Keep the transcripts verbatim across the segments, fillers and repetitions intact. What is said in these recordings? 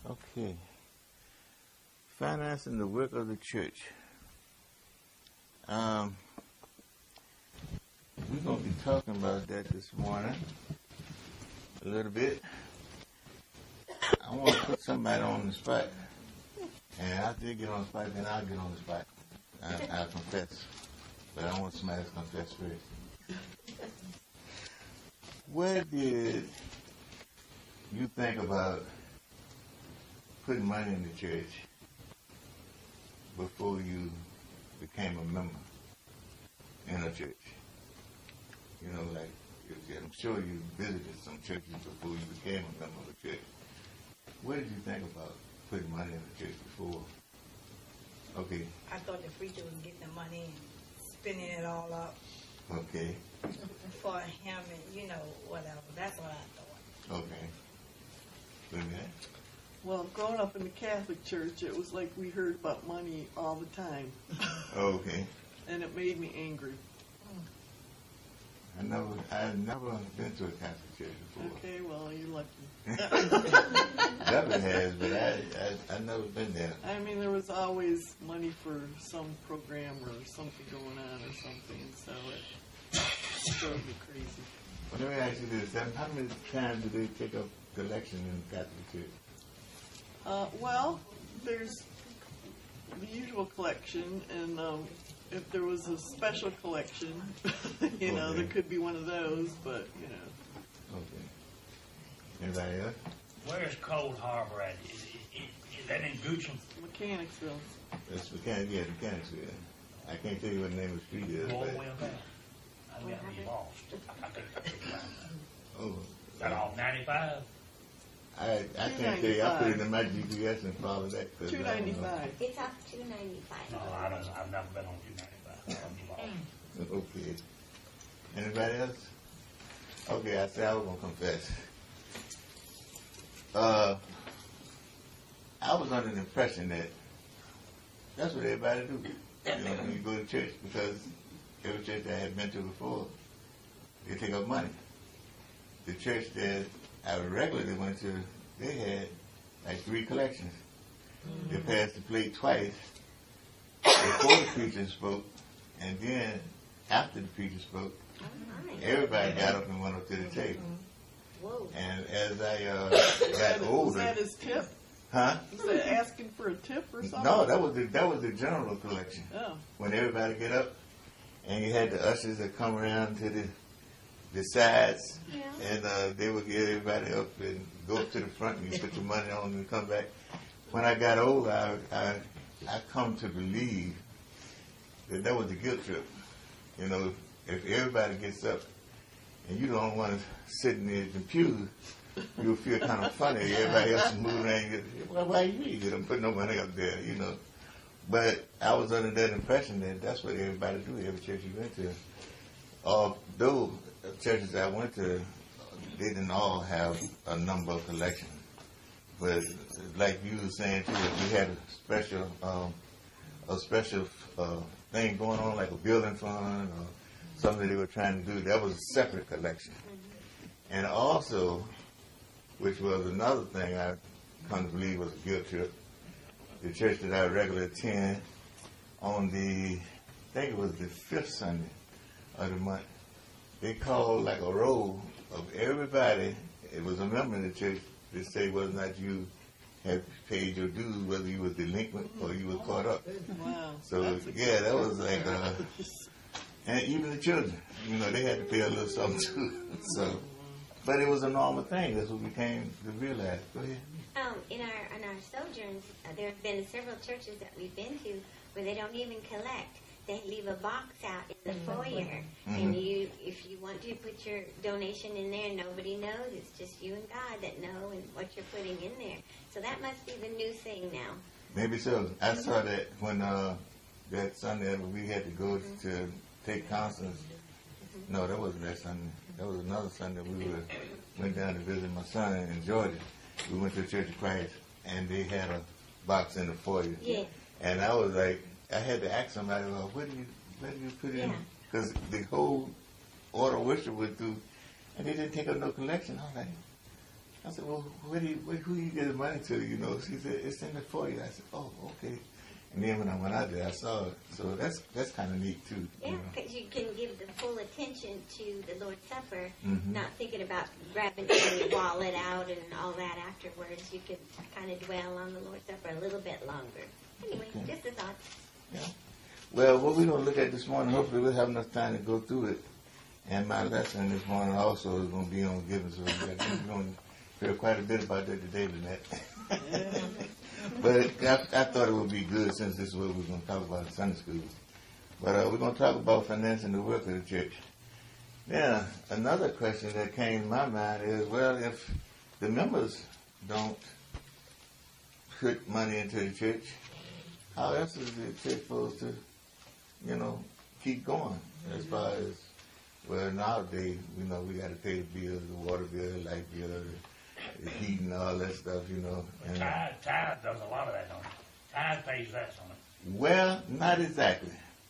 Okay. Financing the work of the church. Um, we're going to be talking about that this morning a little bit. I want to put somebody on the spot. And after they get on the spot, then I'll get on the spot. I, I'll confess. But I want somebody to confess first. What did you think about putting money in the church before you became a member in a church? You know, like, I'm sure you visited some churches before you became a member of a church. What did you think about putting money in the church before? Okay. I thought the preacher was getting the money and spending it all up. Okay. For him and, you know, whatever. That's what I thought. Okay. Good man. Well, growing up in the Catholic Church, it was like we heard about money all the time. Okay. And it made me angry. I never, I've never been to a Catholic church before. Okay, well, you're lucky. Never has, but I, I, I've never been there. I mean, there was always money for some program or something going on or something, so it drove me crazy. Well, let me ask you this. How many times do they take up collection in the Catholic church? Uh, well, there's the usual collection, and um, if there was a special collection, you know, Okay. there could be one of those, but, you know. Okay. Anybody else? Where's Cold Harbor at? Is, is, is that in Goochland? Mechanicsville. That's Mechanic, yeah, Mechanicsville. I can't tell you what the name of the street is. Go all the But, way up there. I got me lost. I couldn't figure it out. oh, Is that off ninety-five? I, I can't tell you. I put it in my G P S and follow that. two ninety-five. It's off two ninety-five. No, I don't, I've never been on two ninety-five. I'm lost. Okay. Anybody else? Okay, I said I was going to confess. Uh, I was under the impression that that's what everybody do. You know, when you go to church, because every church I had been to before, they take up money. The church that I regularly went to, they had like three collections. They passed the plate twice before the preacher spoke, and then after the preacher spoke, everybody got up and went up to the table. Whoa. And as I uh, Was got that, older, was that his tip? huh? Was that asking for a tip or something? No, that was the that was the general collection. Oh. When everybody get up, and you had the ushers that come around to the the sides, Yeah. and uh, they would get everybody up and go up to the front and you put your money on and come back. When I got older, I I, I come to believe that that was the guilt trip. You know, if everybody gets up and you don't want to sit in the pew, you'll feel kind of funny. Everybody else is moving around. You go, well, why you you don't put no money up there, you know. But I was under that impression that that's what everybody do, every church you went to. Although churches I went to, they didn't all have a number collection. But like you were saying too, if we had a special, um, a special uh, thing going on, like a building fund or something they were trying to do, that was a separate collection. And also, which was another thing I come to believe was a guilt trip, the church that I regularly attend, on the, I think it was the fifth Sunday of the month, they called like a roll of everybody. It was a member of the church to say whether or not you had paid your dues, whether you was delinquent or you was caught up. Wow. So That's yeah, that was like, uh, and even the children, you know, they had to pay a little something too. So, but it was a normal thing. That's what we came to realize. Go ahead. Um, in our in our sojourns, uh, there have been several churches that we've been to where they don't even collect. They leave a box out in the foyer, Mhm. and you, if you want to put your donation in there, nobody knows. It's just you and God that know and what you're putting in there. So that must be the new thing now. Maybe so. I saw that when uh, that Sunday we had to go to take Constance. No, that wasn't that Sunday. That was another Sunday. We were went down to visit my son in Georgia. We went to the Church of Christ, and they had a box in the foyer. Yeah. And I was like, I had to ask somebody, well, what do you, what do you put in? Yeah. Because the whole order of worship went through, and they didn't take up no collection. I was like, I said, well, where do you, where, who you get the money to? You know, she said, it's in the foyer. I said, oh, okay. And then when I went out there, I saw it. So that's that's kind of neat too. Yeah, You know? because you can give the full attention to the Lord's Supper, Mhm. not thinking about grabbing your wallet out and all that afterwards. You could kind of dwell on the Lord's Supper a little bit longer. Anyway, Okay. just a thought. Yeah. Well, what we're going to look at this morning, hopefully we'll have enough time to go through it. And my lesson this morning also is going to be on giving. So we're going to hear quite a bit about that today, Lynette. But I, I thought it would be good since this is what we're going to talk about in Sunday school. But uh, we're going to talk about financing the work of the church. Now, another question that came to my mind is, well, if the members don't put money into the church, how else is the church supposed to, you know, keep going? As far as, well, nowadays, you know, we got to pay the bills, the water bill, the light bill, the, the heating, all that stuff, you know. And, Tide, Tide does a lot of that, don't it? Tide pays that on it. well, not exactly.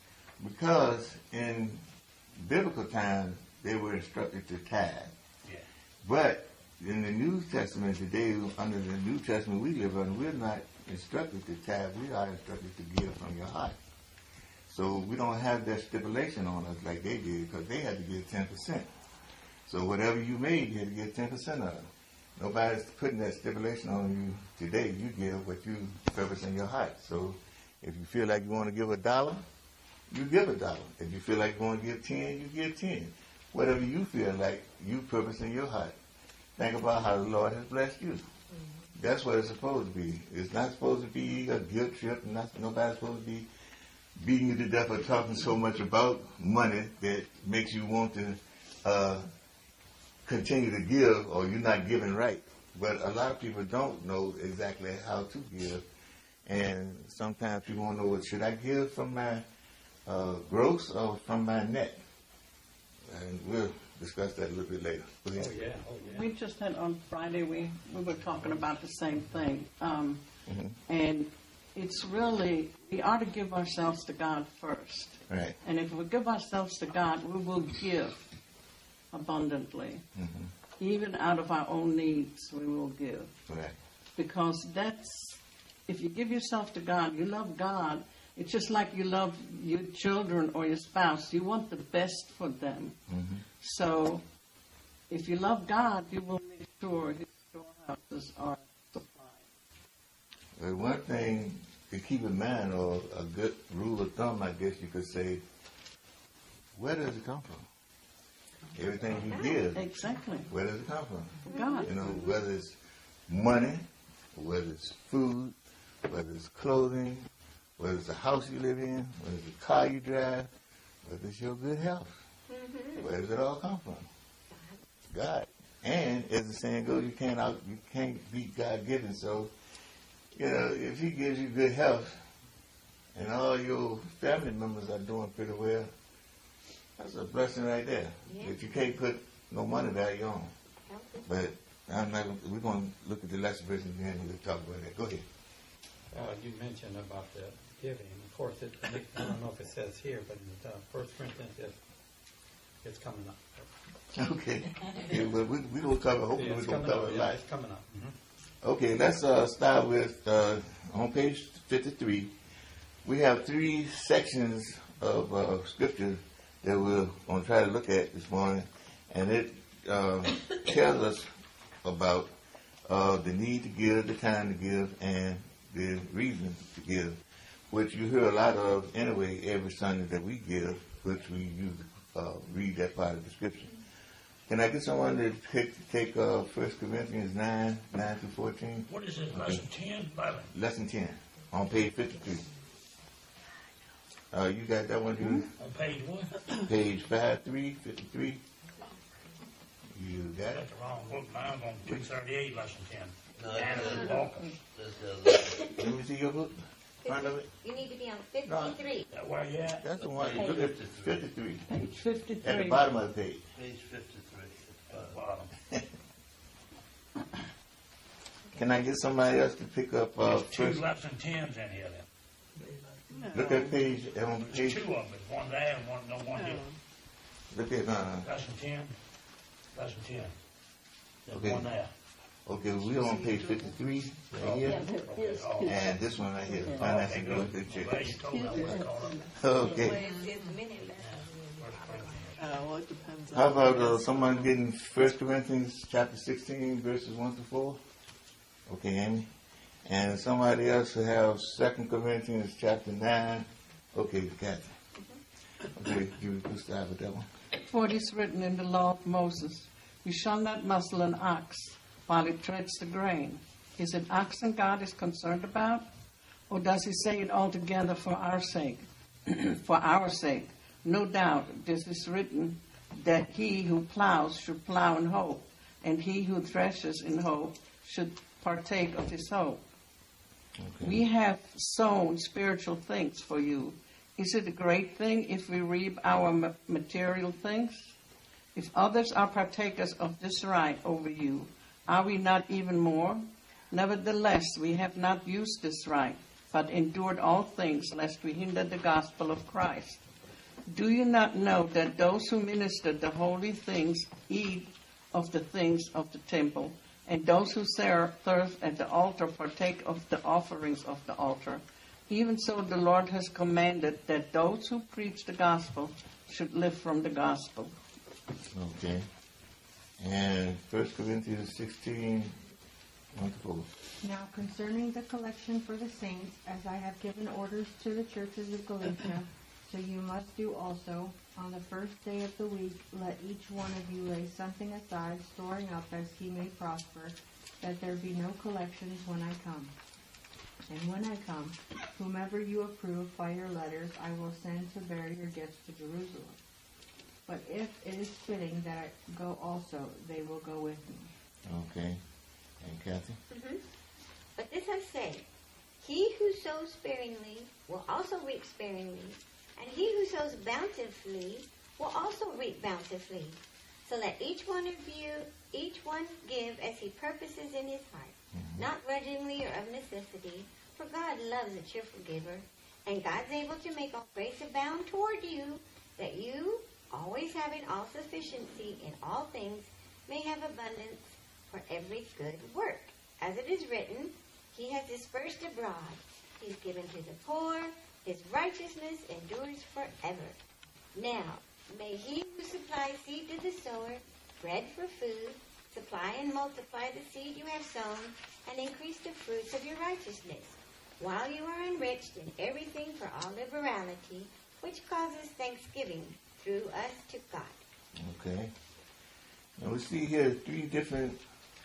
Because in biblical times, they were instructed to tithe. Yeah. But in the New Testament today, under the New Testament we live under, we're not instructed to tithe. We are instructed to give from your heart. So we don't have that stipulation on us like they did, because they had to give ten percent. So whatever you made, you had to give ten percent of it. Nobody's putting that stipulation on you today. You give what you purpose in your heart. So if you feel like you want to give a dollar, you give a dollar. If you feel like you want to give ten, you give ten. Whatever you feel like you purpose in your heart. Think about how the Lord has blessed you. That's what it's supposed to be. It's not supposed to be a guilt trip. Not, nobody's supposed to be beating you to death or talking so much about money that makes you want to uh, continue to give, or you're not giving right. But a lot of people don't know exactly how to give. And sometimes people want to know, well, should I give from my uh, gross or from my net? And we'll discuss that a little bit later. Oh, yeah, oh, yeah. We just had on Friday, we, we were talking about the same thing. Um, Mhm. And it's really, we ought to give ourselves to God first. Right. And if we give ourselves to God, we will give abundantly. Mhm. Even out of our own needs, we will give. Right. Because that's, if you give yourself to God, you love God. It's just like you love your children or your spouse. You want the best for them. Mhm. So if you love God, you will make sure his storehouses are supplied. Well, one thing to keep in mind, or a good rule of thumb, I guess you could say, where does it come from? Everything you give, Exactly. where does it come from? God. You know, whether it's money, whether it's food, whether it's clothing, whether it's the house you live in, whether it's the car you drive, whether it's your good health. Where does it all come from? God. And as the saying goes, you can't out, you can't beat God given. So, you know, if He gives you good health, and all your family members are doing pretty well, that's a blessing right there. Yeah. If you can't put no money there, you own. But I'm not. We're going to look at the lesson version again and we'll talk about that. Go ahead. Uh, you mentioned about the giving. Of course, it, I don't know if it says here, but in uh, First Corinthians, it's, it's coming up. Okay. Yeah, but we we gonna cover. Hopefully, Yeah, we're it's gonna coming cover up. a Yeah, lot. it's coming up. Okay, let's uh, start with uh, on page fifty-three. We have three sections of uh, scripture that we're going to try to look at this morning, and it um, tells us about uh, the need to give, the time to give, and the reason to give, which you hear a lot of anyway every Sunday that we give, which we use uh, read that part of the scripture. Can I get someone to take, take uh, First Corinthians nine, nine through fourteen? What is it, lesson ten, eleven? Lesson ten, on page fifty-three. Uh, you got that one, Judy? On page one? Page five three, fifty-three. You got it? That's the wrong book. Mine's on two thirty-eight, lesson ten. No, Anna that's- Walker. that's the other. Let me see your book. Front of it. You need to be on fifty-three. That where you at? That's the one. Look at fifty-three. Page At the fifty-three. bottom of the page. Page fifty-three. At the bottom. Can I get somebody else to pick up uh, There's two first? lesson tens in here then. Look at page on There's page. two of them. There's one there and one, no one here. Look at uh, Lesson ten, lesson ten. There's Okay. one there. Okay, we on page fifty-three right here, and this one right here, finance and growth of the Glad church. you told me I wasn't calling them. Okay. Well, it's, it's many lessons. Uh, well, it depends on. How about uh, someone getting First Corinthians chapter sixteen verses one to four? Okay, Amy. And somebody else who have Second Corinthians chapter nine. Okay, Kathy. Okay, you can start with that one. For it is written in the law of Moses, you shall not muzzle an ox while it treads the grain. Is it oxen God is concerned about? Or does he say it altogether for our sake? For our sake. No doubt this is written that he who plows should plow in hope, and he who threshes in hope should partake of his hope. Okay. We have sown spiritual things for you. Is it a great thing if we reap our ma- material things? If others are partakers of this right over you, are we not even more? Nevertheless, we have not used this right, but endured all things, lest we hinder the gospel of Christ. Do you not know that those who minister the holy things eat of the things of the temple, and those who serve at the altar partake of the offerings of the altar? Even so, the Lord has commanded that those who preach the gospel should live from the gospel. Okay. And First Corinthians sixteen, one to four. Now concerning the collection for the saints, as I have given orders to the churches of Galatia, so you must do also. On the first day of the week, let each one of you lay something aside, storing up as he may prosper, that there be no collections when I come. And when I come, whomever you approve by your letters, I will send to bear your gifts to Jerusalem. But if it is fitting that I go also, they will go with me. Okay. And Kathy? Mm-hmm. But this I say, he who sows sparingly will also reap sparingly, and he who sows bountifully will also reap bountifully. So let each one of you, each one give as he purposes in his heart, mm-hmm. not grudgingly or of necessity, for God loves a cheerful giver, and God's able to make all grace abound toward you, that you, always having all sufficiency in all things, may have abundance for every good work. As it is written, he has dispersed abroad, he's given to the poor, his righteousness endures forever. Now, may he who supplies seed to the sower, bread for food, supply and multiply the seed you have sown, and increase the fruits of your righteousness, while you are enriched in everything for all liberality, which causes thanksgiving through us to God. Okay. Now we see here three different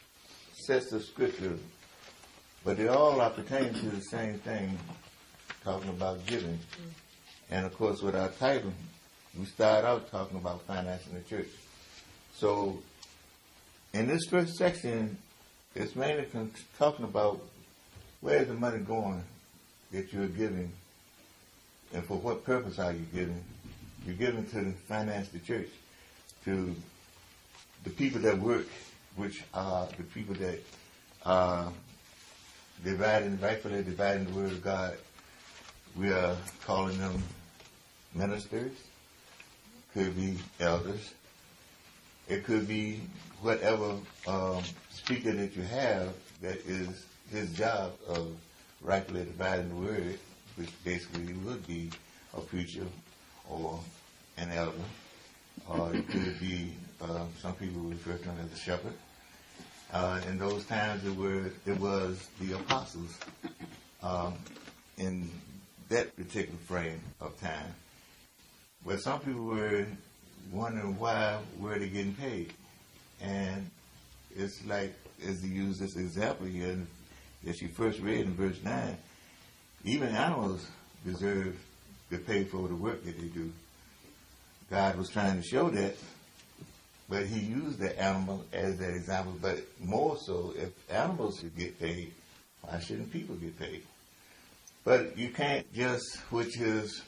sets of scriptures, but they all are pertaining to the same thing, talking about giving. Mm-hmm. And of course, with our title, we start out talking about financing the church. So, in this first section, it's mainly con- talking about where is the money going that you're giving, and for what purpose are you giving? You're giving to finance the church, to the people that work, which are the people that are dividing, rightfully dividing the word of God. We are calling them ministers, could be elders, it could be whatever um, speaker that you have that is his job of rightfully dividing the word, which basically would be a preacher or an elder, or it could be, uh, some people refer to him as a shepherd. Uh, in those times, it, were, it was the apostles um, in that particular frame of time. But some people were wondering why were they getting paid. And it's like, as he used this example here that she first read in verse nine, even animals deserve to pay for the work that they do. God was trying to show that, but he used the animal as that example. But more so, if animals should get paid, why shouldn't people get paid? But you can't just, which is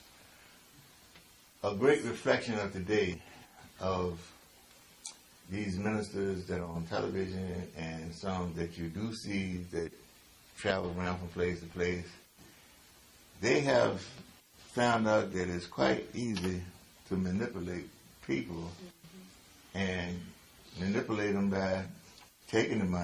a great reflection of today, of these ministers that are on television and some that you do see that travel around from place to place. They have found out that it's quite easy to manipulate people and manipulate them by taking the money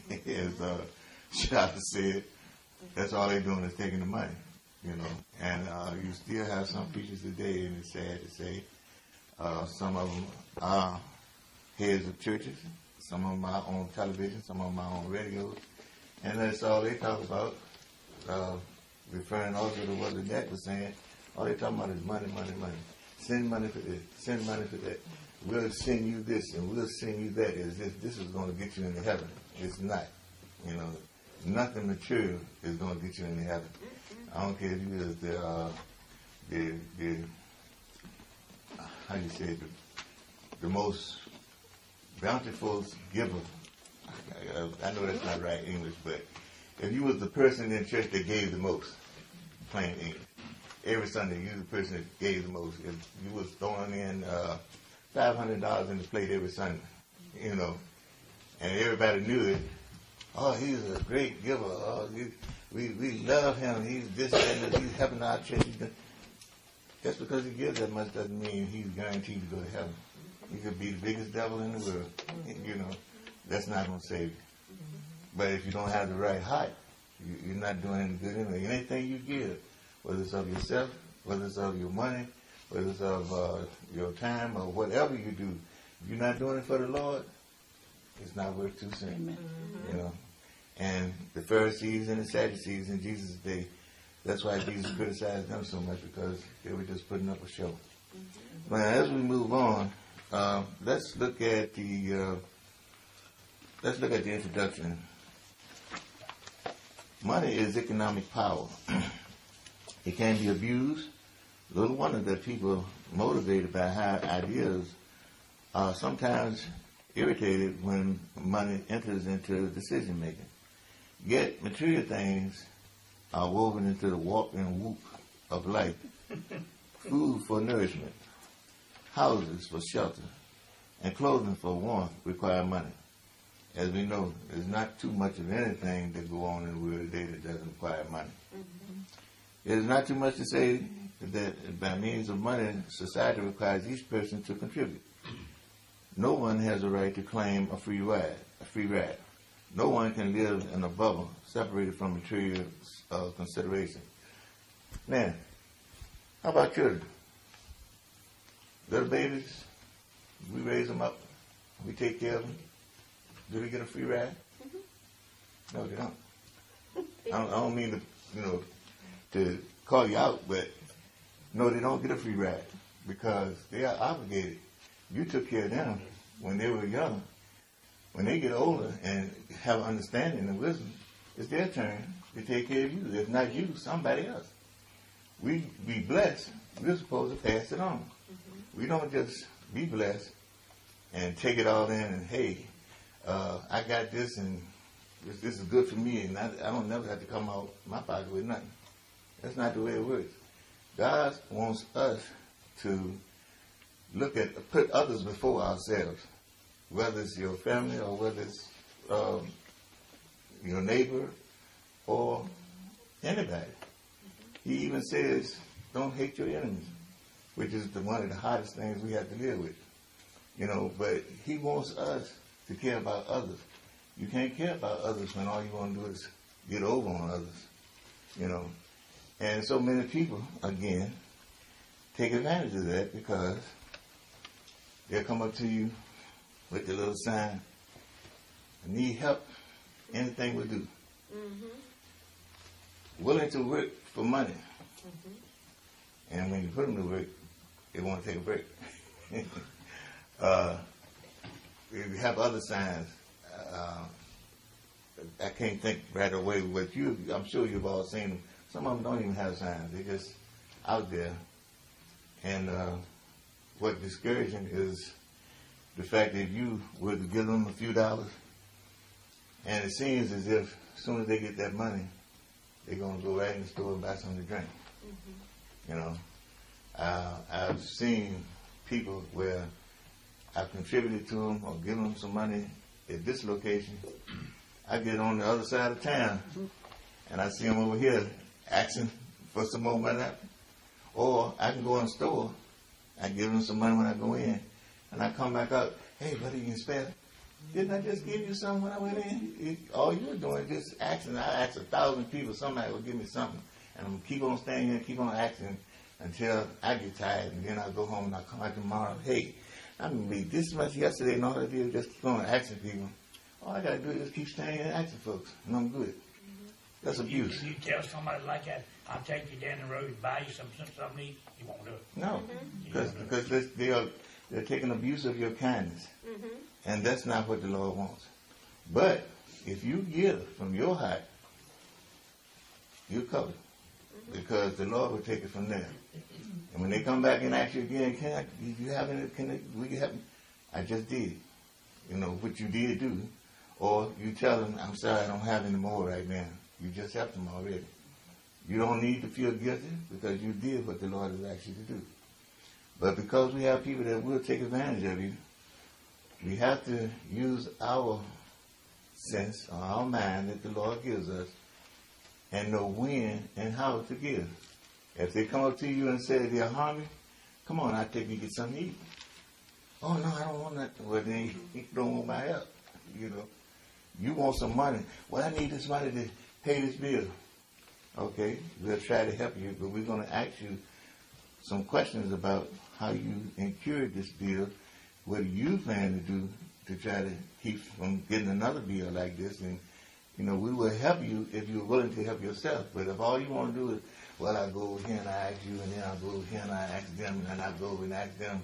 as uh, Shaka said, that's all they're doing is taking the money, you know. And uh, you still have some preachers today, and it's sad to say, uh, some of them are heads of churches, some of them are on television, some of them are on radios, and that's all they talk about, uh, referring also to what the Lynette was saying. All they talking about is money, money, money. Send money for this, send money for that. We'll send you this, and we'll send you that. Is this, this is going to get you into heaven. It's not. You know, nothing material is going to get you into heaven. I don't care if you is the, uh, the, the, how you say it, the, the most bountiful giver. I, I know that's not right English, but if you was the person in church that gave the most, plain English, every Sunday you the person that gave the most. If you was throwing in uh, five hundred dollars in the plate every Sunday, you know, and everybody knew it. Oh, he's a great giver. Oh, he, we we love him. He's this and that. He's helping our church. Just because he gives that much doesn't mean he's guaranteed to go to heaven. He could be the biggest devil in the world. You know, that's not going to save you. But if you don't have the right heart, you, you're not doing any good anyway. Anything you give, whether it's of yourself, whether it's of your money, whether it's of uh, your time or whatever you do, if you're not doing it for the Lord, it's not worth two cents. Amen. You know. And the Pharisees and the Sadducees in Jesus' day, that's why Jesus criticized them so much, because they were just putting up a show. Mm-hmm. Now, as we move on, uh, let's look at the uh, let's look at the introduction. Money is economic power. It can be abused. Little wonder that people motivated by high ideas are sometimes irritated when money enters into decision making. Yet material things are woven into the warp and woof of life. Food for nourishment, houses for shelter, and clothing for warmth require money. As we know, there's not too much of anything that go on in the world today that doesn't require money. Mm-hmm. It is not too much to say that by means of money, society requires each person to contribute. No one has a right to claim a free ride. A free ride. No one can live in a bubble separated from material uh, consideration. Now, how about children? Little babies, we raise them up, we take care of them. Do they get a free ride? Mm-hmm. No, they don't. I don't. I don't mean to, you know, to call you out, but no, they don't get a free ride because they are obligated. You took care of them when they were young. When they get older and have understanding and wisdom, it's their turn to take care of you. If not you, somebody else. We be blessed. We're supposed to pass it on. Mm-hmm. We don't just be blessed and take it all in and, hey, uh, I got this and this, this is good for me and I, I don't never have to come out my pocket with nothing. That's not the way it works. God wants us to look at, put others before ourselves, whether it's your family or whether it's um, your neighbor or anybody. He even says, don't hate your enemies, which is the, one of the hardest things we have to live with. You know, but he wants us to care about others. You can't care about others when all you want to do is get over on others, you know. And so many people, again, take advantage of that because they'll come up to you with the little sign, I need help, anything will do. Mm-hmm. Willing to work for money. Mm-hmm. And when you put them to work, they want to take a break. uh, we have other signs. Uh, I can't think right away, but you, I'm sure you've all seen them. Some of them don't even have signs. They're just out there. And uh, what's discouraging is the fact that you were to give them a few dollars, and it seems as if as soon as they get that money, they're going to go right in the store and buy something to drink. Mm-hmm. You know, uh, I've seen people where I've contributed to them or given them some money at this location. I get on the other side of town, and I see them over here asking for some more money. Or I can go in the store, I give them some money when I go in, and I come back up, hey, buddy, you can spare it? Didn't I just give you something when I went in? It, all you were doing is just asking. I asked a thousand people, somebody will give me something. And I'm going to keep on staying here, keep on asking until I get tired. And then I'll go home and I'll come back tomorrow. Hey, I made this much yesterday and all I did was just keep on asking people. All I got to do is just keep staying and asking folks. And I'm good. That's abuse. If you tell somebody like that, I'll take you down the road and buy you some, some something to eat, you won't do it. No, Mm-hmm. because because they are they're taking abuse of your kindness, Mm-hmm. and that's not what the Lord wants. But if you give from your heart, you're covered, because the Lord will take it from there. And when they come back and ask you again, can I, do you have any? Can I, we have? I just did, you know what you did do, or you tell them, I'm sorry, I don't have any more right now. You just helped them already. You don't need to feel guilty because you did what the Lord has asked you to do. But because we have people that will take advantage of you, we have to use our sense or our mind that the Lord gives us and know when and how to give. If they come up to you and say they're hungry, come on, I'll take you to get something to eat. Oh, no, I don't want nothing. Well, then you don't want my help, you know. You want some money. Well, I need this money to pay this bill. Okay, we'll try to help you, but we're going to ask you some questions about how you incurred this bill. What do you plan to do to try to keep from getting another bill like this? And, you know, we will help you if you're willing to help yourself. But if all you want to do is, well, I go over here and I ask you, and then I go over here and I ask them, and then I go over and ask them.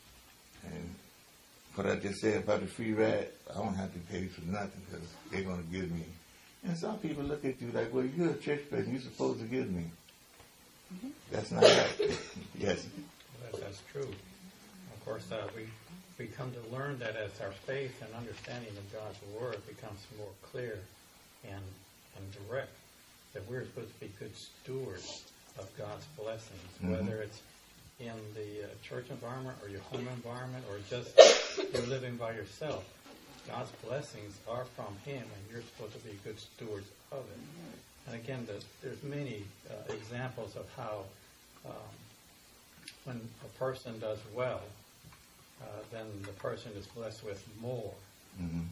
And what I just said about the free ride, I don't have to pay for nothing because they're going to give me. And some people look at you like, well, you're a church person, you're supposed to give me. Mm-hmm. That's not right. Yes. Well, that's true. Of course, uh, we we come to learn that as our faith and understanding of God's Word becomes more clear and and direct, that we're supposed to be good stewards of God's blessings, mm-hmm. whether it's in the uh, church environment or your home environment or just you're living by yourself. God's blessings are from Him, and you're supposed to be good stewards of it. And again, the, there's many uh, examples of how um, when a person does well, uh, then the person is blessed with more. Mm-hmm.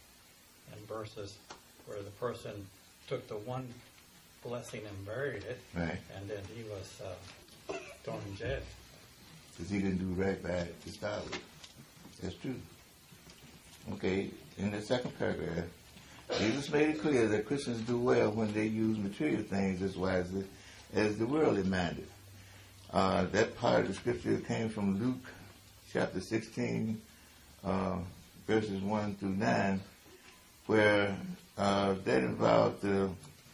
And versus where the person took the one blessing and buried it, right. and then he was uh, thrown in jail. Because he didn't do right by it to start with. That's true. Okay, in the second paragraph, Jesus made it clear that Christians do well when they use material things as wisely as the worldly minded. Uh, that part of the scripture came from Luke chapter sixteen, uh, verses one through nine, where uh, that involved the,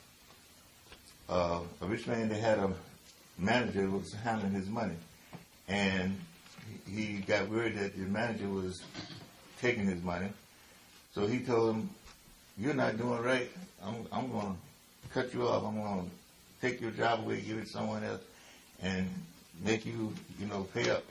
uh, a rich man that had a manager who was handling his money. And he got word that the manager was taking his money. So he told him, you're not doing right. I'm, I'm going to cut you off. I'm going to take your job away, give it to someone else, and make you, you know, pay up.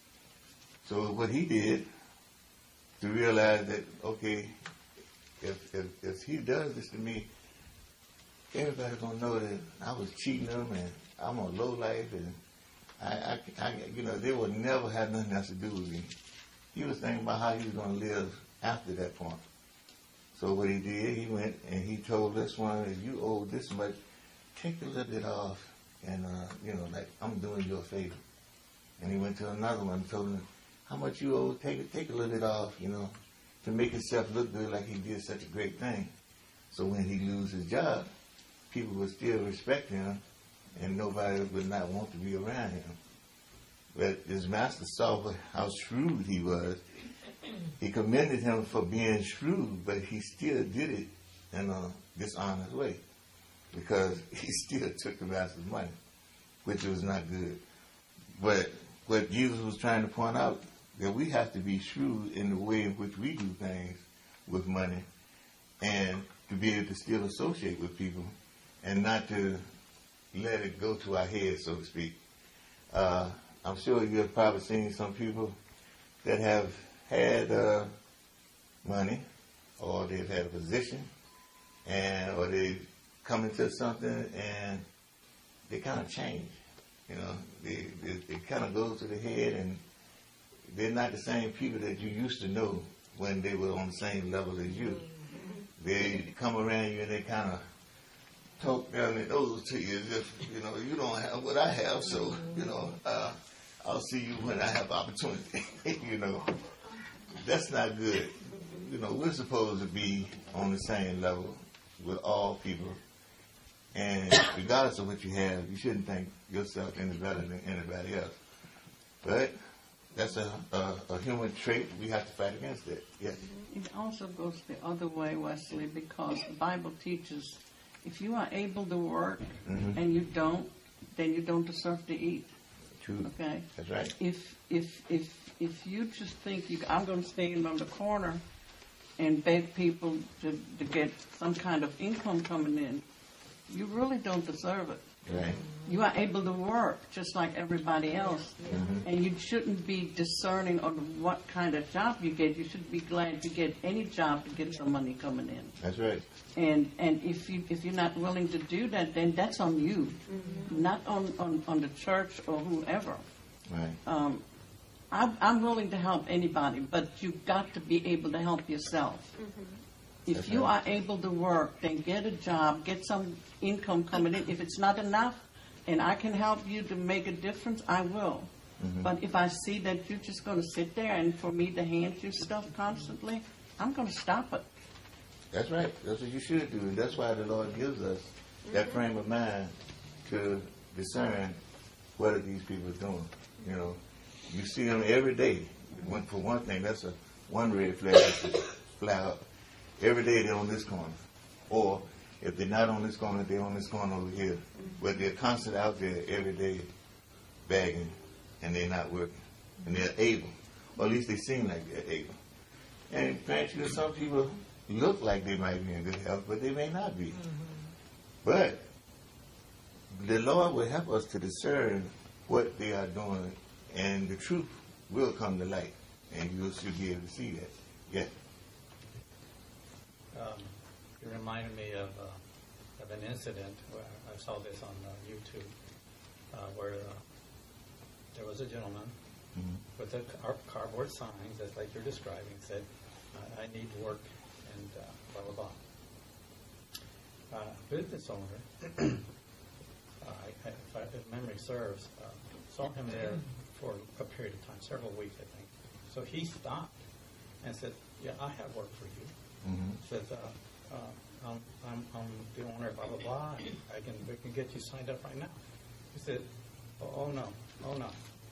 So what he did to realize that, okay, if, if, if he does this to me, everybody's going to know that I was cheating them and I'm a low life and I, I, I, you know, they would never have nothing else to do with me. He was thinking about how he was going to live after that point. So what he did, he went and he told this one, if you owe this much, take a little bit off, and, uh, you know, like, I'm doing you a favor. And he went to another one and told him, how much you owe, take it, take a little bit off, you know, to make himself look good like he did such a great thing. So when he lose his job, people would still respect him, and nobody would not want to be around him. But his master saw how shrewd he was. He commended him for being shrewd, but he still did it in a dishonest way because he still took the master's money, which was not good. But what Jesus was trying to point out, that we have to be shrewd in the way in which we do things with money and to be able to still associate with people and not to let it go to our heads, so to speak. Uh, I'm sure you have probably seen some people that have had uh, money, or they've had a position, and or they've come into something and they kind of change. You know, they, they, it kind of goes to the head, and they're not the same people that you used to know when they were on the same level as you. They come around you and they kind of talk down their nose to you as if, you know, you don't have what I have, so, you know, uh, I'll see you when I have opportunity. You know, that's not good. You know, we're supposed to be on the same level with all people. And regardless of what you have, you shouldn't think yourself any better than anybody else. But that's a, a, a human trait. We have to fight against it. Yes. It also goes the other way, Wesley, because the Bible teaches if you are able to work Mm-hmm. and you don't, then you don't deserve to eat. True. Okay? That's right. If if if if you just think you, I'm going to stand on the corner and beg people to, to get some kind of income coming in, you really don't deserve it. Right. You are able to work just like everybody else, Mm-hmm. and you shouldn't be discerning on what kind of job you get. You should be glad to get any job to get some money coming in. That's right. And and if you if you're not willing to do that, then that's on you, not on, on, on the church or whoever. Right. Um, I'm, I'm willing to help anybody, but you've got to be able to help yourself. If That's you right. are able to work, then get a job, get some income coming in. If it's not enough, and I can help you to make a difference, I will. Mm-hmm. But if I see that you're just going to sit there and for me to hand you stuff constantly, I'm going to stop it. That's right. That's what you should do. And that's why the Lord gives us that frame of mind to discern what are these people doing. You know, you see them every day. One, for one thing, that's a one red flag that should fly up. Every day they're on this corner. Or if they're not on this corner, they're on this corner over here. But they're constantly out there every day begging, and they're not working. And they're able. Or at least they seem like they're able. And granted, you know, some people look like they might be in good health, but they may not be. But the Lord will help us to discern what they are doing, and the truth will come to light, and you should be able to see that. Yes. Um, you reminded me of, uh, of an incident where I saw this on uh, YouTube, uh, where uh, there was a gentleman Mhm. with a car- cardboard sign, just like you're describing, said, I, I need work, and uh, blah, blah, blah. Uh, business owner, uh, I, if, I, if memory serves, uh, saw him there for a period of time, several weeks, I think. So he stopped and said, yeah, I have work for you. Mhm. Says, uh, uh, I'm, I'm, I'm the owner, blah, blah, blah, and I can, we can get you signed up right now. He said, oh, oh no, oh no.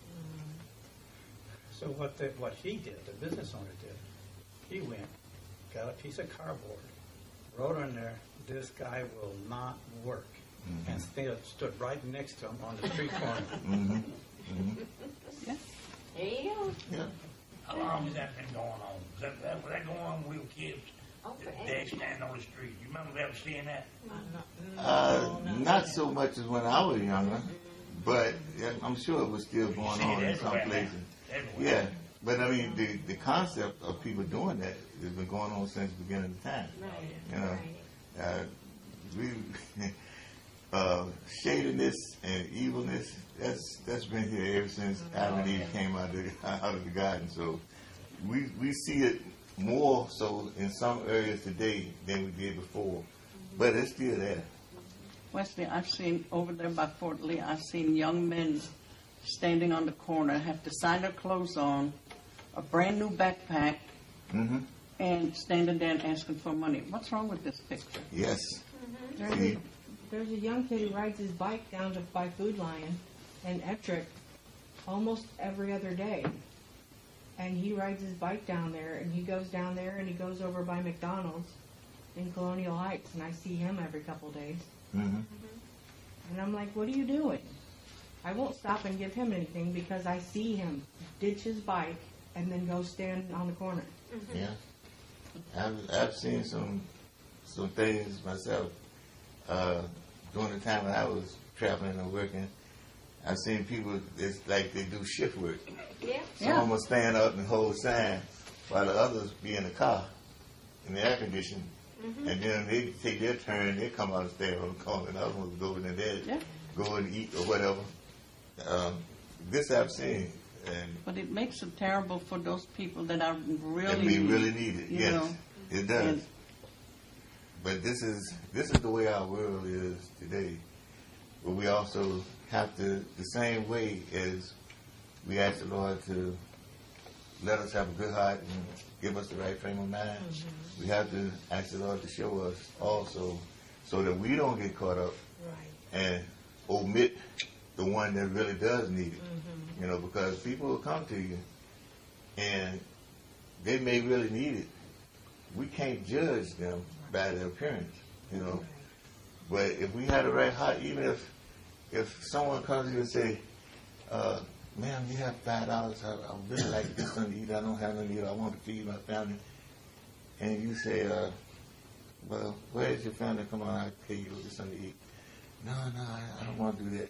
So what the, what he did, the business owner did, he went, got a piece of cardboard, wrote on there, this guy will not work, Mhm. and stood, stood right next to him on the street corner. Mhm. Mhm. There you go. Yeah. How long has that been going on? Was that, that, was that going on when we were kids? Oh, That forever. Dad standing on the street. You remember ever seeing that? Uh, not so much as when I was younger, but yeah, I'm sure it was still You going see on it in some everywhere now. places. Everywhere. Yeah, but I mean, the, the concept of people doing that has been going on since the beginning of time. You know, uh, we uh, shadiness and evilness, that's that's been here ever since Adam and Eve came out of the, out of the garden. So we we see it more so in some areas today than we did before, but it's still there. Wesley, I've seen over there by Fort Lee, I've seen young men standing on the corner, have designer clothes on, a brand new backpack, Mm-hmm. and standing there and asking for money. What's wrong with this picture? Yes. There's See? a, there's a young kid who rides his bike down to by Food Lion in Ettrick almost every other day. And he rides his bike down there, and he goes down there, and he goes over by McDonald's in Colonial Heights, and I see him every couple days. Mm-hmm. And I'm like, what are you doing? I won't stop and give him anything because I see him ditch his bike and then go stand on the corner. Yeah. I've I've seen some some things myself uh, during the time when I was traveling and working. I've seen people, it's like they do shift work. Yeah. Some Yeah. of them will stand up and hold a sign while the others be in the car in the air conditioning. And then they take their turn, they come out and stay on the corner, and the other ones go in there, Yeah. go and eat or whatever. Um, this I've seen. And But it makes it terrible for those people that are really, and we really need it. you Yes, know, it does. and- But this is this is the way our world is today. But we also have to, the same way as we ask the Lord to let us have a good heart and give us the right frame of mind, Mm-hmm. we have to ask the Lord to show us also so that we don't get caught up Right. and omit the one that really does need it. Mm-hmm. You know, because people will come to you and they may really need it. We can't judge them by their appearance, you know. But if we had the right heart, even if if someone comes to you and say, uh, ma'am, you have five dollars, I, I really like to get something to eat, I don't have nothing to eat, I want to feed my family. And you say, uh, well, where's your family? Come on, I'll pay you to get something to eat. No, no, I, I don't want to do that.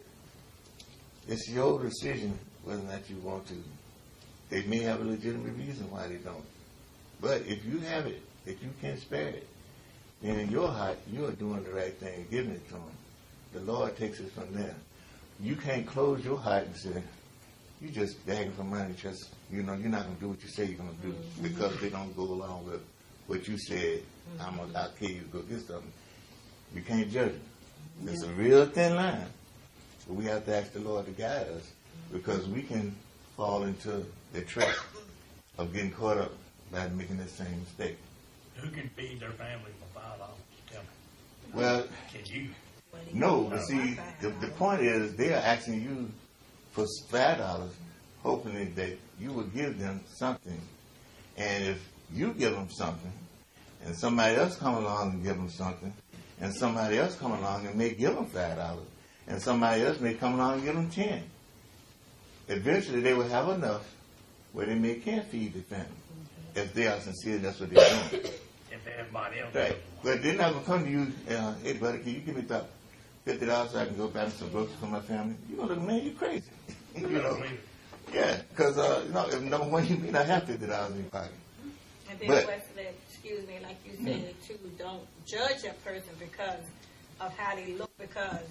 It's your decision whether or not you want to. They may have a legitimate reason why they don't. But if you have it, if you can spare it, then in your heart, you are doing the right thing, giving it to them. The Lord takes it from there. You can't close your heart and say, you just begging for money, just, you know, you're not going to do what you say you're going to do because they don't go along with what you said. I'm gonna, I'll pay you to go get something. You can't judge it. It's a real thin line. But we have to ask the Lord to guide us because we can fall into the trap of getting caught up by making the same mistake. Who can feed their family for five dollars? Tell me. Well, Can you? no, but see, the, the point is they are asking you for five dollars, hoping that you will give them something. And if you give them something, and somebody else come along and give them something, and somebody else come along and may give them five dollars, and somebody else may come along and give them ten. Eventually, they will have enough where they may can feed the family. If they are sincere, that's what they're doing. If everybody else Right. doesn't want But they're not going to come to you, uh, hey, buddy, can you give me about fifty dollars so I can go buy some groceries for my family? You're going to look, man, you crazy. you it, know? believe it. Yeah, because, uh, you know, if number one, you may not have fifty dollars in your pocket. And then But- Wesley, excuse me, like you said too, don't judge that person because of how they look. Because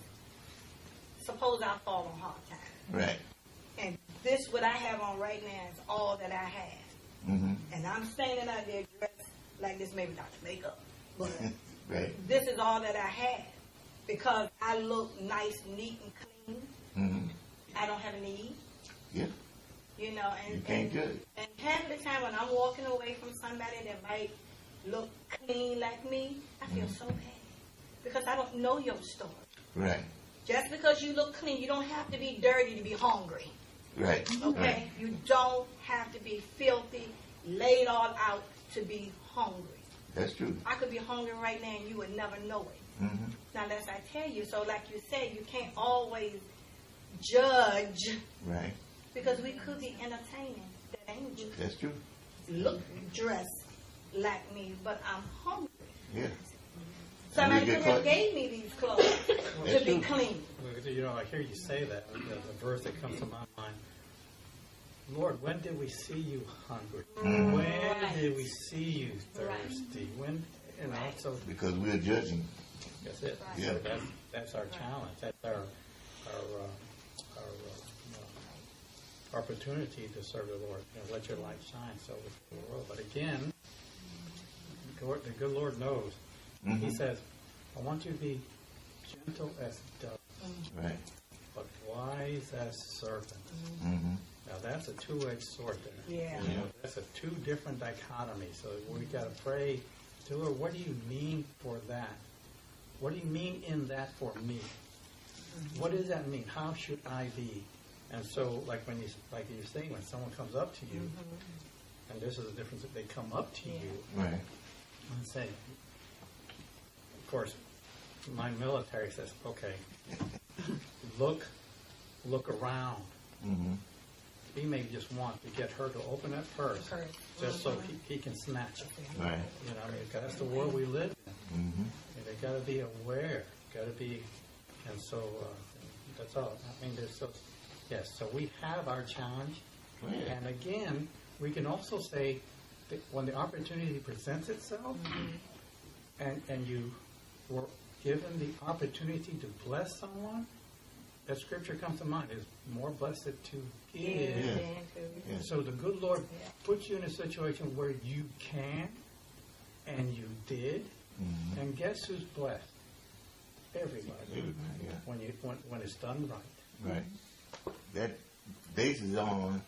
suppose I fall on hard times, Right. and this what I have on right now is all that I have, Mm-hmm. and I'm standing out there dressed like this, maybe not to makeup, but Right. this is all that I have because I look nice, neat, and clean. Mm-hmm. I don't have a need. Yeah. You know, and, You can't and, judge. and half the time when I'm walking away from somebody that might look clean like me, I feel so bad because I don't know your story. Right. Just because you look clean, you don't have to be dirty to be hungry. Right. Okay? Right. You don't have to be filthy, laid all out to be hungry. That's true. I could be hungry right now and you would never know it. Mm-hmm. Now, as I tell you, so like you said, you can't always judge Right. because we could be entertaining that angel. That's true. Look, dressed like me, but I'm hungry. Yeah. Somebody And we could get have caught- gave me these clothes to be clean. Well, you know, I hear you say that. There's a verse that comes to my mind. Lord, when did we see you hungry? Mhm. When Right. did we see you Right. thirsty? When, you know, Right. so Because we're judging. that's it. Right. Yeah. So that's, that's our challenge. That's our, our, uh, our uh, uh, opportunity to serve the Lord. You know, let your light shine so with the world. But again, God- the good Lord knows. Mhm. He says, I want you to be gentle as a dove, Right. but wise as serpent. Mm-hmm. Now that's a two-edged sword there. Yeah. You know, that's a two different dichotomies. So we got to pray to Lord, what do you mean for that? What do you mean in that for me? What does that mean? How should I be? And so, like when you, like you're saying, when someone comes up to you, and this is the difference, if they come up to you Right. and say, of course, my military says, okay, look, look around. Mm-hmm. He may just want to get her to open that purse Purse. just so he, he can snatch it. Right. You know, I mean, that's the world we live in. Mm-hmm. And they got to be aware. Got to be, and so uh, that's all. I mean, there's so yes. So we have our challenge, Yeah. and again, we can also say that when the opportunity presents itself, and and you were given the opportunity to bless someone, that scripture comes to mind is more blessed to give. Yeah. Yeah. Yeah. So the good Lord Yeah. puts you in a situation where you can, and you did, Mhm. and guess who's blessed? Everybody. Everybody, yeah. When you when, when it's done right. Right. That bases on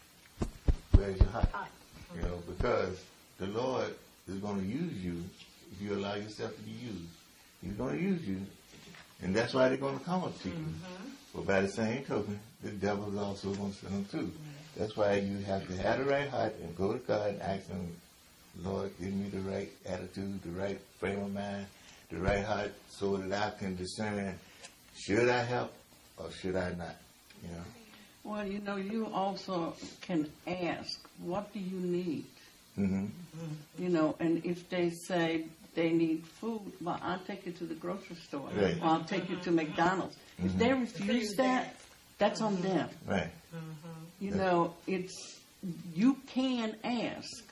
where's your heart. Heart. You know, because the Lord is going to use you if you allow yourself to be used. He's going to use you, and that's why they're going to come up to you. But by the same token, the devil is also going to send them too. That's why you have to have the right heart and go to God and ask Him, Lord, give me the right attitude, the right frame of mind, the right heart, so that I can discern, should I help or should I not? You know. Well, you know, you also can ask, what do you need? Mm-hmm. You know, and if they say they need food, well, I'll take you to the grocery store. Right. Or I'll take you to McDonald's. If they refuse that, that's on them. Right. You Yeah. know, it's, you can ask.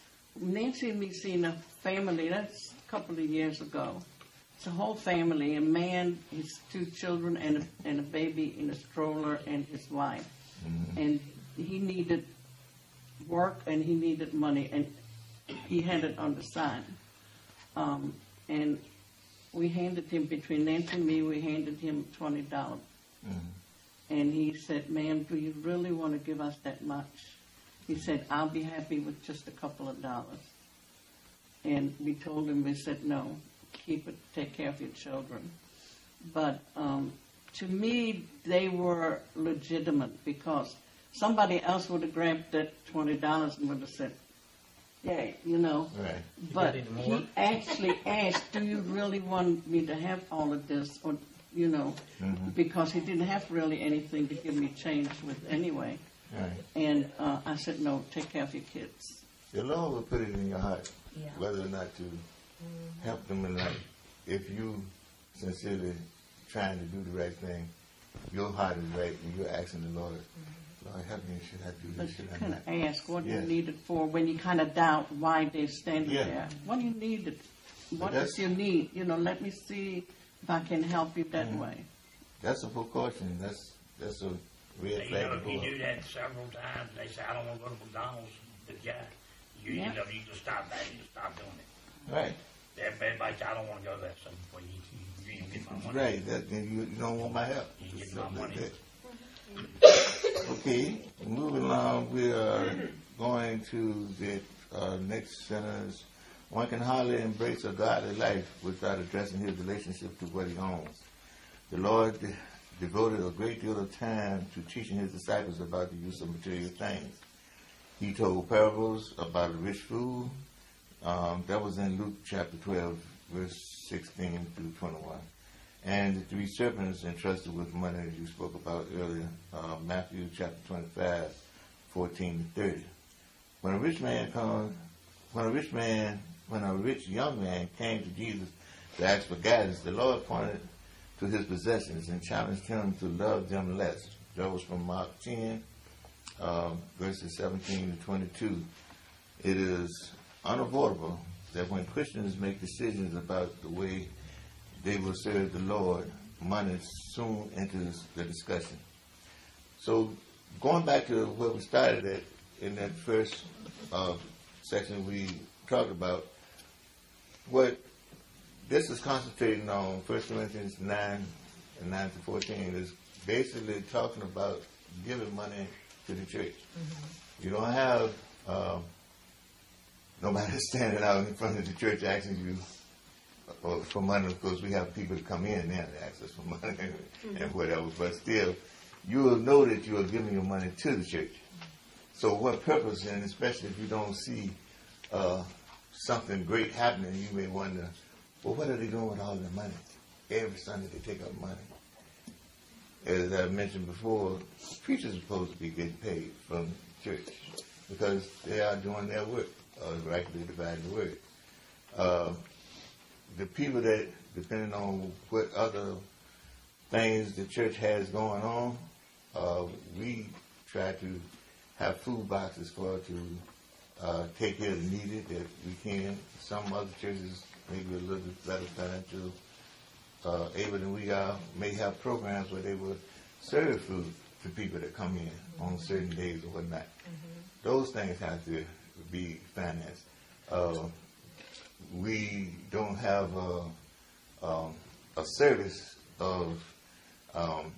Nancy and me seen a family, that's a couple of years ago. It's a whole family, a man, his two children, and a, and a baby in a stroller, and his wife. And he needed work, and he needed money, and he had it on the side. Um, and we handed him, between Nancy and me, we handed him twenty dollars. And he said, ma'am, do you really want to give us that much? He said, I'll be happy with just a couple of dollars. And we told him, we said, no, keep it, take care of your children. But um, to me, they were legitimate because somebody else would have grabbed that twenty dollars and would have said, yay, you know. Right. But You got any more? he actually asked, do you really want me to have all of this? Or, you know, Mhm. because he didn't have really anything to give me change with anyway. Right. And uh, I said, no, take care of your kids. The Lord will put it in your heart, Yeah. whether or not to help them in life. If you sincerely trying to do the right thing, your heart is right, and you're asking the Lord, Lord, help me, should I do But this, you should I kind not? of ask what Yes. you need it for when you kind of doubt why they're standing Yeah. there. What do you need it? What that's- is your need? You know, let me see if I can help you that Mhm. way. That's a precaution. That's that's a red You flag know, to if go you up. do that several times, they say, I don't want to go to McDonald's, the guy, you, Yeah. you know, you just stop that, you just stop doing it. Right. Everybody say, I don't want to go to that, so well, you, you, you get my money. Right. That, then you, you don't want my help. You get Something my like money. that. Okay. Moving along, we are going to the uh, next sentence. One can hardly embrace a godly life without addressing his relationship to what he owns. The Lord de- devoted a great deal of time to teaching his disciples about the use of material things. He told parables about a rich fool. Um, that was in Luke chapter twelve, verse sixteen through twenty-one. And the three serpents entrusted with money, as you spoke about earlier, uh, Matthew chapter twenty-five, fourteen to thirty. When a rich man comes, when a rich man, when a rich young man came to Jesus to ask for guidance, the Lord pointed to his possessions and challenged him to love them less. That was from Mark ten, um, verses seventeen to twenty-two. It is unavoidable that when Christians make decisions about the way they will serve the Lord, money soon enters the discussion. So going back to where we started at in that first uh, section we talked about, what this is concentrating on, First Corinthians nine and nine to fourteen, is basically talking about giving money to the church. You don't have uh, nobody standing out in front of the church asking you uh, for money. Of course, we have people that come in now to ask us for money and whatever, but still, you will know that you are giving your money to the church. So what purpose, and especially if you don't see uh, something great happening, you may wonder, well, what are they doing with all the money? Every Sunday they take up money. As I mentioned before, preachers are supposed to be getting paid from church because they are doing their work, uh, rightly dividing the word. Uh, the people that, depending on what other things the church has going on, uh, we try to have food boxes for to uh, take care of the needed that we can. Some other churches maybe a little bit better financial uh, able than we are, may have programs where they will serve food to people that come in on certain days or whatnot. Those things have to be financed. Uh, we don't have a, um, a service of, um,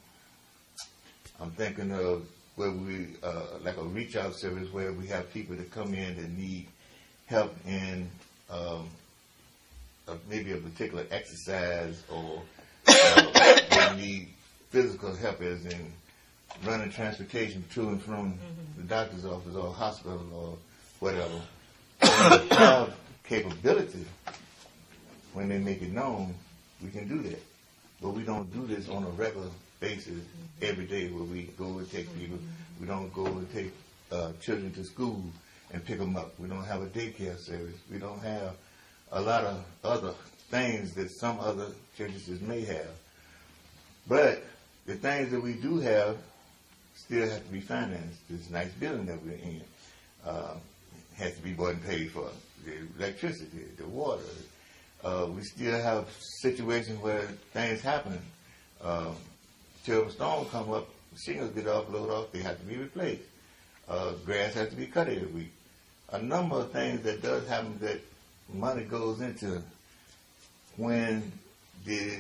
I'm thinking of where we, uh, like a reach out service where we have people that come in that need help in um, a, maybe a particular exercise, or uh, they need physical help as in running transportation to and from the doctor's office or hospital or whatever. When we have capability, when they make it known, we can do that. But we don't do this on a regular basis every day where we go and take people. We don't go and take uh, children to school and pick them up. We don't have a daycare service. We don't have a lot of other things that some other churches may have. But the things that we do have still have to be financed. This nice building that we're in uh, has to be bought and paid for. The electricity, the water. Uh, we still have situations where things happen. Uh, terrible storm come up, shingles get off, load off, they have to be replaced. Uh, grass has to be cut every week. A number of things that does happen that money goes into when the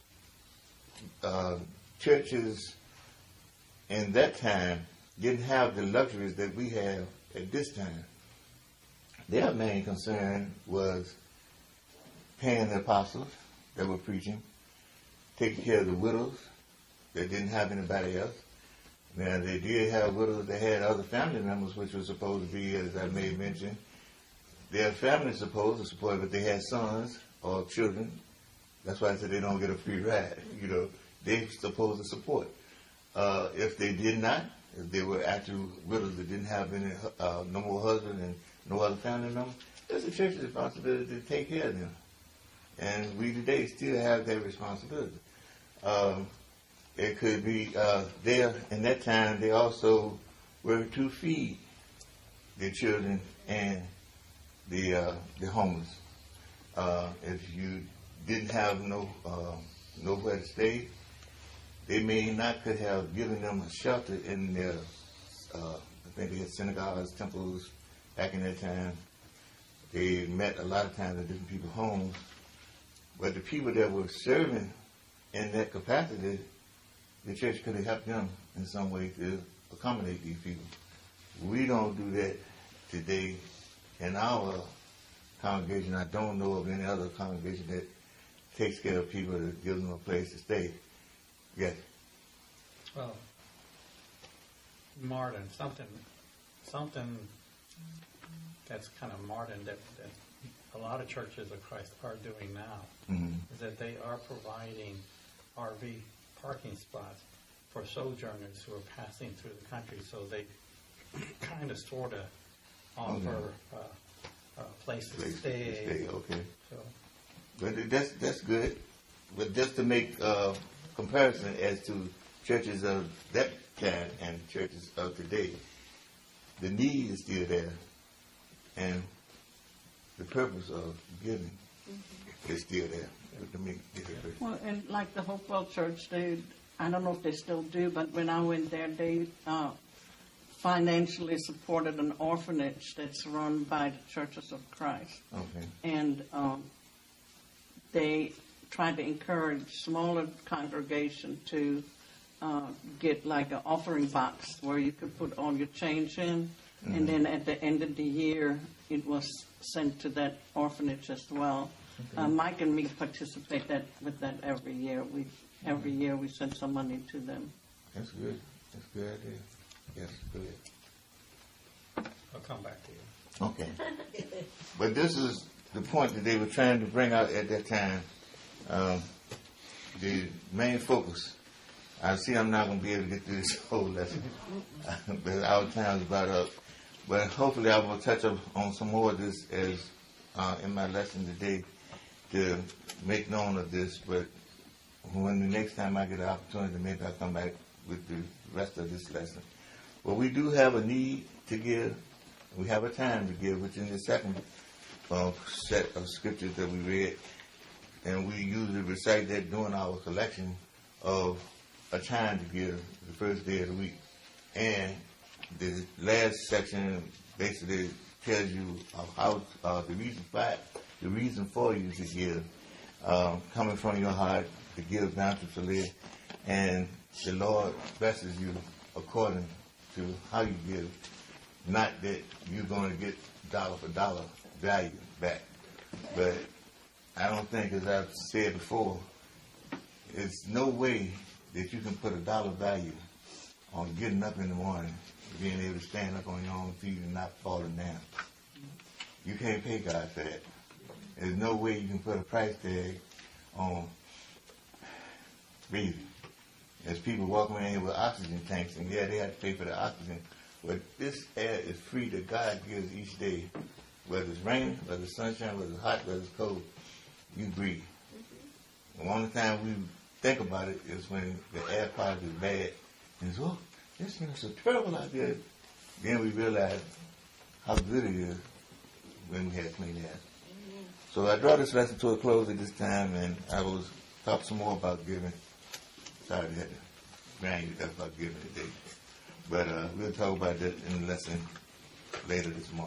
uh, churches in that time didn't have the luxuries that we have at this time. Their main concern was paying the apostles that were preaching, taking care of the widows that didn't have anybody else. Now, they did have widows that had other family members, which was supposed to be, as I may mention, their family is supposed to support, but they had sons or children. That's why I said they don't get a free ride. You know, they're supposed to support. Uh, if they did not, if they were actual widows that didn't have any, uh, no more husband and no other family member, it's the church's responsibility to take care of them. And we today still have that responsibility. Um, it could be uh, there in that time. They also were to feed the children and the uh, the homeless. Uh, if you didn't have no uh, nowhere to stay, they may not could have given them a shelter in their. Uh, I think they had synagogues, temples back in that time. They met a lot of times at different people's homes. But the people that were serving in that capacity, the church could have helped them in some way to accommodate these people. We don't do that today in our congregation. I don't know of any other congregation that takes care of people that gives them a place to stay. Yes. Well, modern, something, something that's kind of modern that, that a lot of churches of Christ are doing now, mm-hmm. is that they are providing R V parking spots for sojourners who are passing through the country, so they kind of sort of offer okay. uh, a place to place stay. To stay. Okay. So, but that's that's good. But just to make uh, comparison as to churches of that time and churches of today, the need is still there, and the purpose of giving mm-hmm. is still there. To me, well, and like the Hopewell Church, they, I don't know if they still do, but when I went there, they uh, financially supported an orphanage that's run by the Churches of Christ. Okay. And um, they tried to encourage smaller congregation to uh, get like an offering box where you could put all your change in, mm-hmm. and then at the end of the year, it was sent to that orphanage as well. Okay. Uh, Mike and me participate that with that every year. We every year we send some money to them. That's good. That's a good idea. Yes, good. I'll come back to you. Okay. But this is the point that they were trying to bring out at that time. Um, the main focus. I see I'm not going to be able to get through this whole lesson. But our time's about up. But hopefully I will touch up on some more of this as uh, in my lesson today to make known of this. But when the next time I get an opportunity, maybe I'll come back with the rest of this lesson. Well, we do have a need to give. We have a time to give, which in the second uh, set of scriptures that we read and we usually recite that during our collection of a time to give the first day of the week. And the last section basically tells you of how uh, the reason for the reason for you to give, um, coming from your heart to give bountifully, and the Lord blesses you according to how you give. Not that you're going to get dollar for dollar value back, but I don't think, as I've said before, there's no way that you can put a dollar value on getting up in the morning, being able to stand up on your own feet and not falling down. You can't pay God for that. There's no way you can put a price tag on breathing. There's people walking around here with oxygen tanks, and yeah, they have to pay for the oxygen. But this air is free that God gives each day, whether it's raining, whether it's sunshine, whether it's hot, whether it's cold, you breathe. The only time we think about it is when the air quality is bad, and it's, oh, this is so terrible out there. Then we realize how good it is when we have clean air. So I draw this lesson to a close at this time, and I will talk some more about giving. Sorry to have to grind you up about giving today. But uh, we'll talk about that in the lesson later this morning.